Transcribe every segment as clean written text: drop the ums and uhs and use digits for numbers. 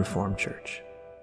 Reformed Church.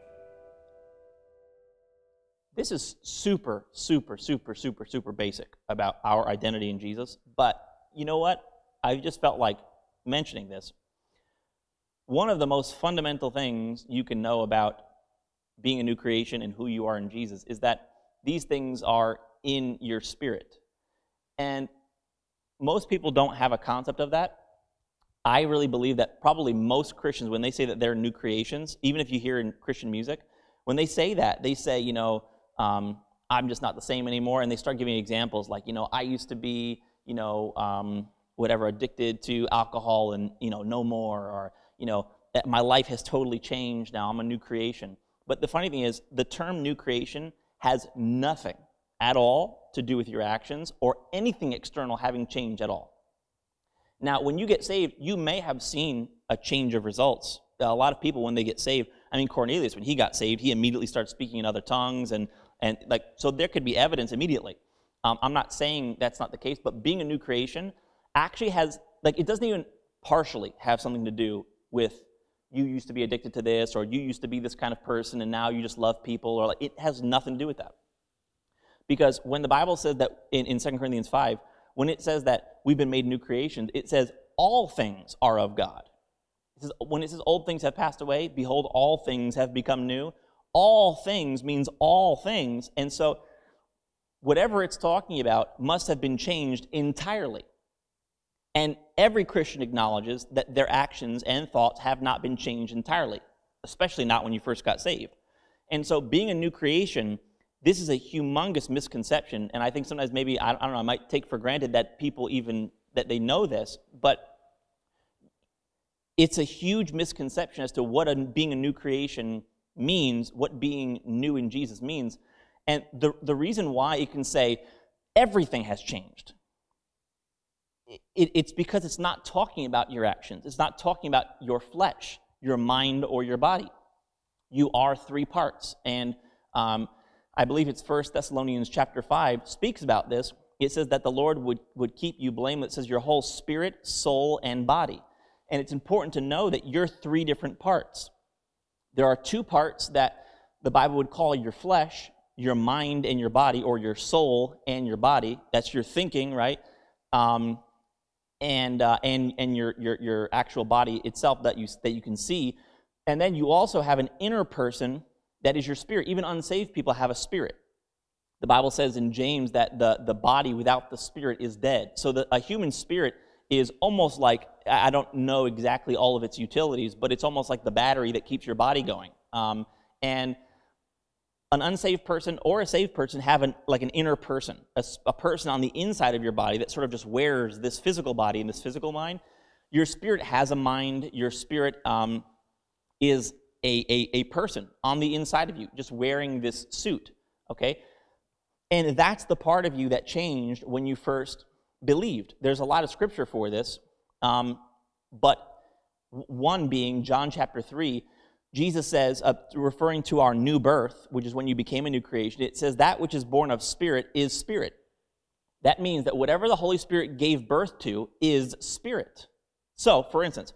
This is super basic about our identity in Jesus. But you know what? I just felt like mentioning this. One of the most fundamental things you can know about being a new creation and who you are in Jesus is that these things are in your spirit. And most people don't have a concept of that. I really believe that probably most Christians, when they say that they're new creations, even if you hear in Christian music, when they say that, they say, I'm just not the same anymore, and they start giving examples like, I used to be, addicted to alcohol and, no more, or, that my life has totally changed now, I'm a new creation. But the funny thing is, the term new creation has nothing at all to do with your actions or anything external having changed at all. Now, when you get saved, you may have seen a change of results. A lot of people, when they get saved, Cornelius, when he got saved, he immediately started speaking in other tongues, so there could be evidence immediately. I'm not saying that's not the case, but being a new creation actually has, it doesn't even partially have something to do with you used to be addicted to this, or you used to be this kind of person, and now you just love people, or it has nothing to do with that. Because when the Bible says that in 2 Corinthians 5, when it says that we've been made new creations, it says all things are of God. When it says old things have passed away, behold, all things have become new. All things means all things. And so whatever it's talking about must have been changed entirely. And every Christian acknowledges that their actions and thoughts have not been changed entirely, especially not when you first got saved. And so being a new creation, this is a humongous misconception. And I think sometimes maybe, I don't know, I might take for granted that people even, that they know this, but it's a huge misconception as to what being a new creation means, what being new in Jesus means. And the reason why it can say everything has changed, it's because it's not talking about your actions. It's not talking about your flesh, your mind, or your body. You are three parts. And I believe it's 1 Thessalonians chapter 5 speaks about this. It says that the Lord would keep you blameless. It says your whole spirit, soul, and body. And it's important to know that you're three different parts. There are two parts that the Bible would call your flesh, your mind and your body, or your soul and your body. That's your thinking, right? And your actual body itself that you can see. And then you also have an inner person that is your spirit. Even unsaved people have a spirit. The Bible says in James that the body without the spirit is dead. So a human spirit is almost like, I don't know exactly all of its utilities, but it's almost like the battery that keeps your body going. And an unsaved person or a saved person have an inner person, a person on the inside of your body that sort of just wears this physical body and this physical mind. Your spirit has a mind. Your spirit is a person on the inside of you, just wearing this suit, okay? And that's the part of you that changed when you first believed. There's a lot of scripture for this, but one being John chapter 3, Jesus says, referring to our new birth, which is when you became a new creation, it says that which is born of spirit is spirit. That means that whatever the Holy Spirit gave birth to is spirit. So, for instance,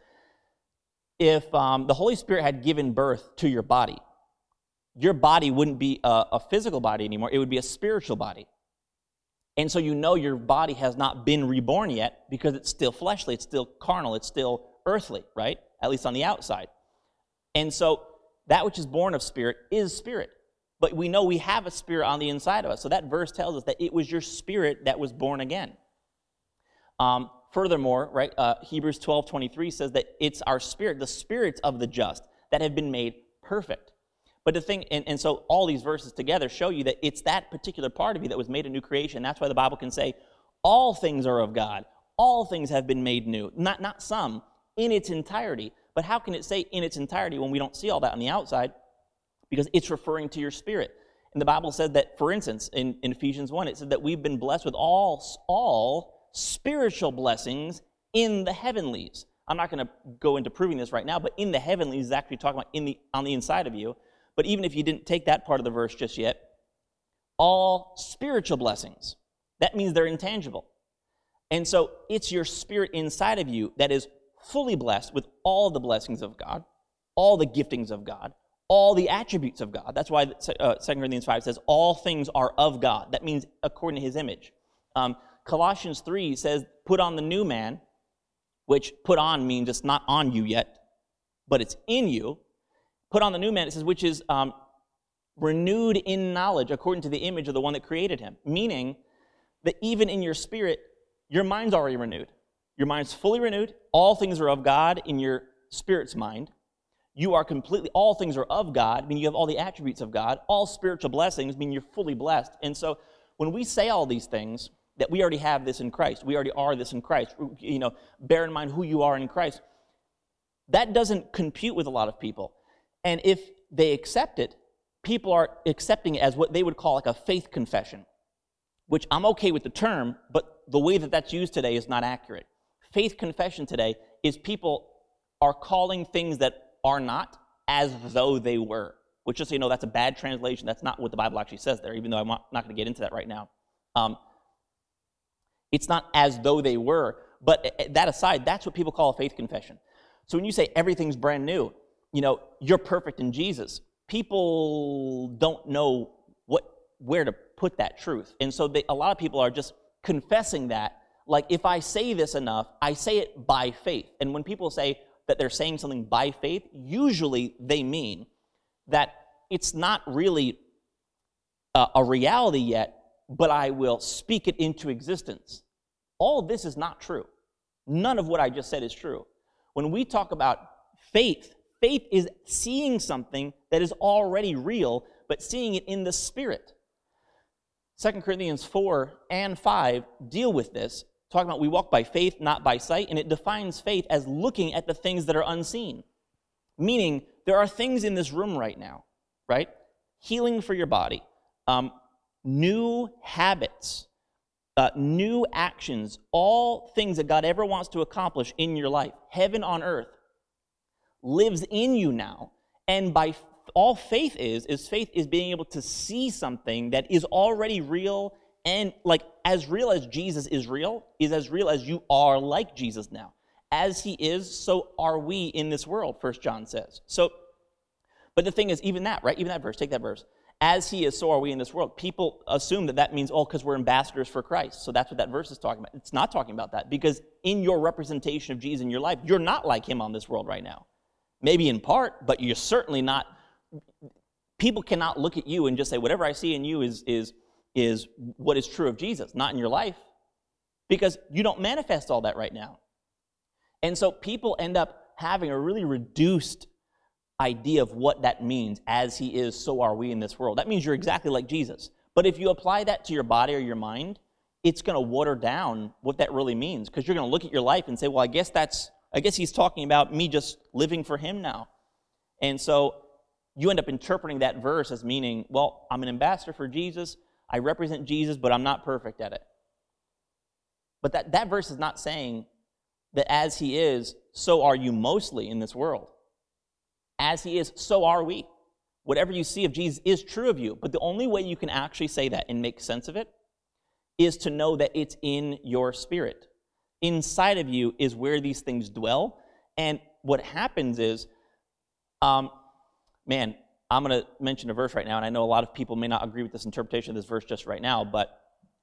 if the Holy Spirit had given birth to your body wouldn't be a physical body anymore, it would be a spiritual body. And so your body has not been reborn yet because it's still fleshly, it's still carnal, it's still earthly, right? At least on the outside. And so that which is born of spirit is spirit. But we know we have a spirit on the inside of us. So that verse tells us that it was your spirit that was born again. Furthermore, right, Hebrews 12:23 says that it's our spirit, the spirits of the just, that have been made perfect. But the thing, and so all these verses together show you that it's that particular part of you that was made a new creation. That's why the Bible can say, all things are of God. All things have been made new. Not some, in its entirety. But how can it say in its entirety when we don't see all that on the outside? Because it's referring to your spirit. And the Bible said that, for instance, in Ephesians 1, it said that we've been blessed with all spiritual blessings in the heavenlies. I'm not going to go into proving this right now, but in the heavenlies is actually talking about on the inside of you. But even if you didn't take that part of the verse just yet, all spiritual blessings, that means they're intangible. And so it's your spirit inside of you that is fully blessed with all the blessings of God. all the giftings of God, all the attributes of God. That's why 2 Corinthians 5 says all things are of God. That means according to his image. Colossians 3 says, put on the new man, which put on means it's not on you yet, but it's in you. Put on the new man, it says, which is renewed in knowledge according to the image of the one that created him. Meaning that even in your spirit, your mind's already renewed. Your mind's fully renewed. All things are of God in your spirit's mind. You are completely, all things are of God, meaning you have all the attributes of God. All spiritual blessings mean you're fully blessed. And so when we say all these things, that we already have this in Christ, we already are this in Christ, bear in mind who you are in Christ, that doesn't compute with a lot of people. And if they accept it, people are accepting it as what they would call like a faith confession, which I'm okay with the term, but the way that that's used today is not accurate. Faith confession today is people are calling things that are not as though they were, which just so you know, that's a bad translation. That's not what the Bible actually says there, even though I'm not going to get into that right now. It's not as though they were, but that aside, that's what people call a faith confession. So when you say everything's brand new, you're perfect in Jesus, people don't know where to put that truth. And so a lot of people are just confessing that, like, if I say this enough, I say it by faith. And when people say that they're saying something by faith, usually they mean that it's not really a reality yet, but I will speak it into existence. All of this is not true. None of what I just said is true. When we talk about faith, faith is seeing something that is already real, but seeing it in the Spirit. 2 Corinthians 4 and 5 deal with this, talking about we walk by faith, not by sight, and it defines faith as looking at the things that are unseen. Meaning, there are things in this room right now, right? Healing for your body, new habits, new actions, all things that God ever wants to accomplish in your life, heaven on earth, lives in you now. And by all faith is being able to see something that is already real, and like as real as Jesus is as real as you are like Jesus now. As he is, so are we in this world, 1 John says. So, but the thing is, even that, right? Even that verse, take that verse. As he is, so are we in this world. People assume that means, because we're ambassadors for Christ. So that's what that verse is talking about. It's not talking about that, because in your representation of Jesus in your life, you're not like him on this world right now. Maybe in part, but you're certainly not. People cannot look at you and just say, whatever I see in you is what is true of Jesus, not in your life, because you don't manifest all that right now. And so people end up having a really reduced idea of what that means. As he is, so are we in this world. That means you're exactly like Jesus. But if you apply that to your body or your mind, it's going to water down what that really means, because you're going to look at your life and say, well, I guess he's talking about me just living for him now. And so you end up interpreting that verse as meaning, well, I'm an ambassador for Jesus, I represent Jesus, but I'm not perfect at it. But that verse is not saying that as he is, so are you mostly in this world. As he is, so are we. Whatever you see of Jesus is true of you, but the only way you can actually say that and make sense of it is to know that it's in your spirit. Inside of you is where these things dwell, and what happens is, I'm going to mention a verse right now, and I know a lot of people may not agree with this interpretation of this verse just right now, but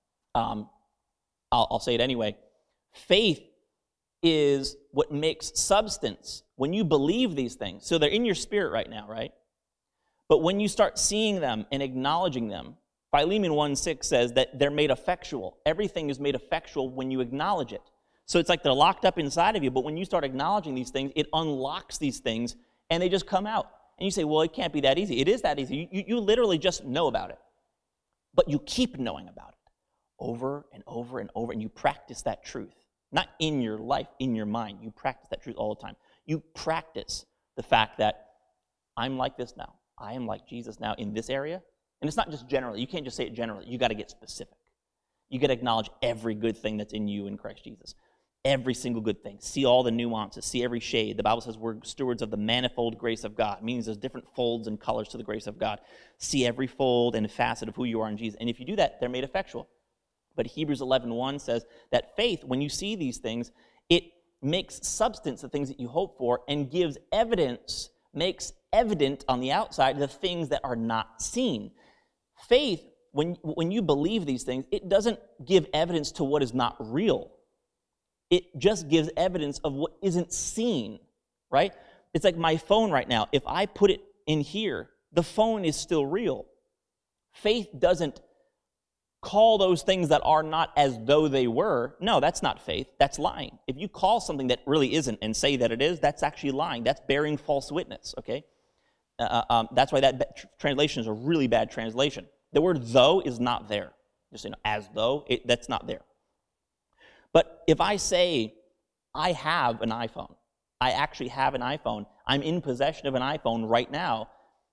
I'll say it anyway. Faith is what makes substance. When you believe these things, so they're in your spirit right now, right? But when you start seeing them and acknowledging them, Philemon 1:6 says that they're made effectual. Everything is made effectual when you acknowledge it. So it's like they're locked up inside of you, but when you start acknowledging these things, it unlocks these things, and they just come out. And you say, well, it can't be that easy. It is that easy. You literally just know about it. But you keep knowing about it over and over and over, and you practice that truth. Not in your life, in your mind. You practice that truth all the time. You practice the fact that I'm like this now. I am like Jesus now in this area. And it's not just generally. You can't just say it generally. You got to get specific. You got to acknowledge every good thing that's in you in Christ Jesus. Every single good thing. See all the nuances. See every shade. The Bible says we're stewards of the manifold grace of God. It means there's different folds and colors to the grace of God. See every fold and facet of who you are in Jesus. And if you do that, they're made effectual. But Hebrews 11:1 says that faith, when you see these things, it makes substance the things that you hope for and gives evidence makes evident on the outside the things that are not seen. Faith, when you believe these things, it doesn't give evidence to what is not real. It just gives evidence of what isn't seen, right? It's like my phone right now. If I put it in here, the phone is still real. Faith doesn't call those things that are not as though they were. No, that's not faith. That's lying. If you call something that really isn't and say that it is, that's actually lying. That's bearing false witness, okay? That's why that translation is a really bad translation. The word though is not there. Just, as though, that's not there. But if I say, I have an iPhone, I actually have an iPhone, I'm in possession of an iPhone right now,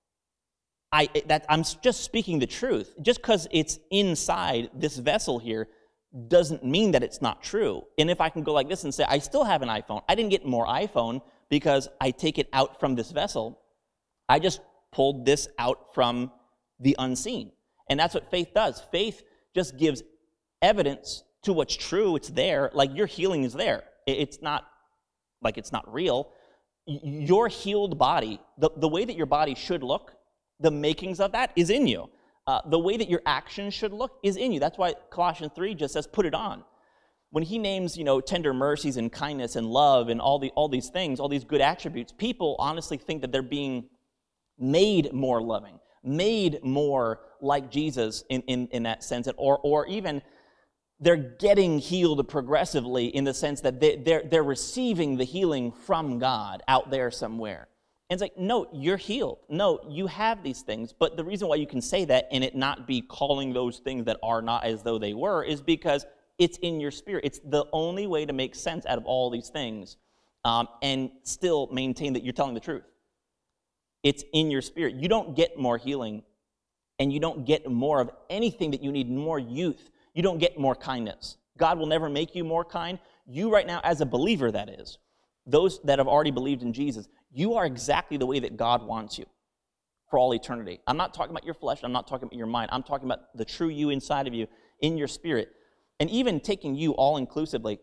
I'm just speaking the truth. Just because it's inside this vessel here doesn't mean that it's not true. And if I can go like this and say, I still have an iPhone, I didn't get more iPhone because I take it out from this vessel. I just pulled this out from the unseen. And that's what faith does. Faith just gives evidence to what's true. It's there. Like your healing is there. It's not like it's not real. Your healed body, the way that your body should look, the makings of that is in you. The way that your actions should look is in you. That's why Colossians 3 just says, put it on. When he names, tender mercies and kindness and love and all these things, all these good attributes, people honestly think that they're being made more loving, made more like Jesus in that sense, or even they're getting healed progressively in the sense that they're receiving the healing from God out there somewhere. And it's like, no, you're healed. No, you have these things. But the reason why you can say that and it not be calling those things that are not as though they were is because it's in your spirit. It's the only way to make sense out of all these things and still maintain that you're telling the truth. It's in your spirit. You don't get more healing and you don't get more of anything that you need, more youth. You don't get more kindness. God will never make you more kind. You right now, as a believer, that is, those that have already believed in Jesus, you are exactly the way that God wants you for all eternity. I'm not talking about your flesh. I'm not talking about your mind. I'm talking about the true you inside of you, in your spirit. And even taking you all inclusively,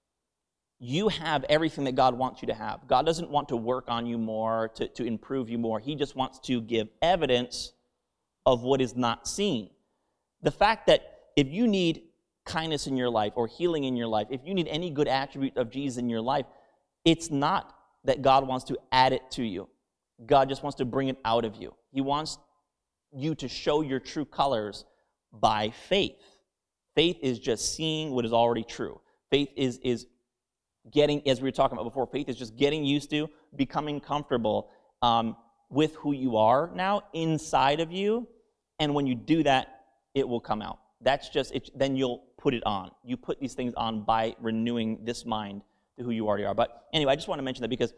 you have everything that God wants you to have. God doesn't want to work on you more, to improve you more. He just wants to give evidence of what is not seen. The fact that if you need kindness in your life or healing in your life, if you need any good attribute of Jesus in your life, it's not that God wants to add it to you. God just wants to bring it out of you. He wants you to show your true colors by faith. Faith is just seeing what is already true. Faith is getting, as we were talking about before, faith is just getting used to, becoming comfortable with who you are now inside of you. And when you do that, it will come out. That's just it. Then you'll put it on. You put these things on by renewing this mind to who you already are. But anyway, I just want to mention that because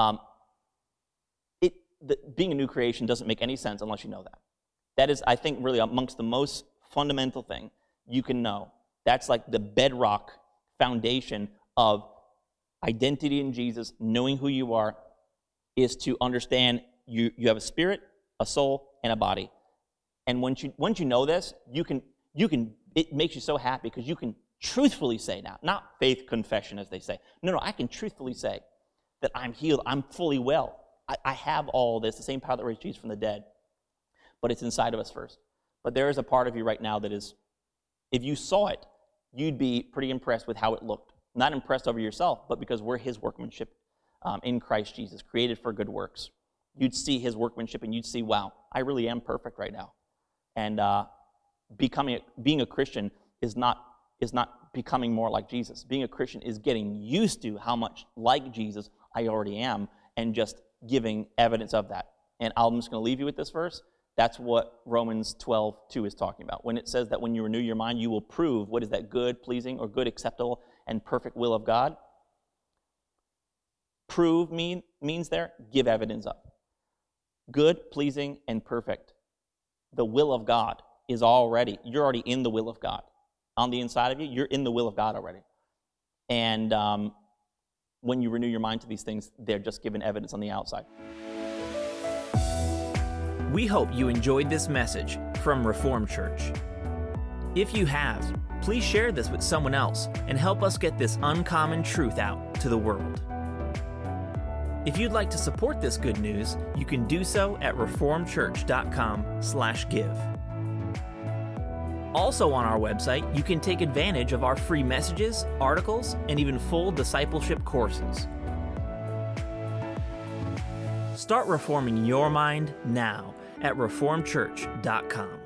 being a new creation doesn't make any sense unless you know that. That is, I think, really amongst the most fundamental thing you can know. That's like the bedrock foundation of identity in Jesus, knowing who you are, is to understand you have a spirit, a soul, and a body. And once you know this, you can it makes you so happy because you can truthfully say now, not faith confession as they say. No, I can truthfully say that I'm healed, I'm fully well. I have all this, the same power that raised Jesus from the dead. But it's inside of us first. But there is a part of you right now that is, if you saw it, you'd be pretty impressed with how it looked. Not impressed over yourself, but because we're his workmanship in Christ Jesus, created for good works. You'd see his workmanship and you'd see, wow, I really am perfect right now. And being a Christian is not becoming more like Jesus. Being a Christian is getting used to how much like Jesus I already am and just giving evidence of that. And I'm just going to leave you with this verse. That's what Romans 12:2 is talking about. When it says that when you renew your mind, you will prove what is that good, pleasing, or good, acceptable, and perfect will of God. Prove means there, give evidence of. Good, pleasing, and perfect. The will of God is you're already in the will of God. On the inside of you, you're in the will of God already. And when you renew your mind to these things, they're just given evidence on the outside. We hope you enjoyed this message from Reformed Church. If you have, please share this with someone else and help us get this uncommon truth out to the world. If you'd like to support this good news, you can do so at reformedchurch.com/give. Also on our website, you can take advantage of our free messages, articles, and even full discipleship courses. Start reforming your mind now at reformedchurch.com.